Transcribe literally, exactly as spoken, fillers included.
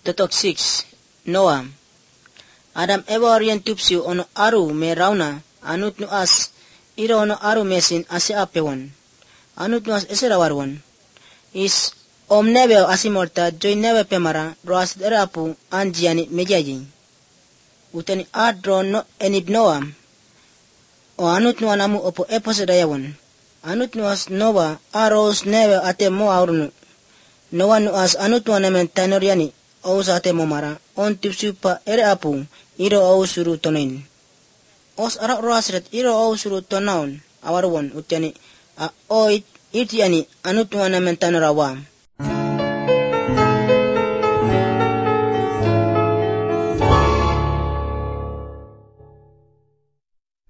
Totok six. Noah. Adam ewa orian tupsiu ono aru me rauna anut nu as iro ono aru mesin ase apewan. Anut nu as esera warwan. Is om nebe asimorta joy nebe pemara roas derapu anjiani mejaji. Utani adro no enib Noah. O anut nu anamu opo epose dayawan. Anut nu as Noah aros nebe ate mo aurunu. Noah nu as anut nu anamen tanoriani aus ate momara on tipsu pa ere apu iro au suru tonin. Os arak roasret iro au suru tonaun awarwan utani a oit itiani anut nu anamen tanorawa.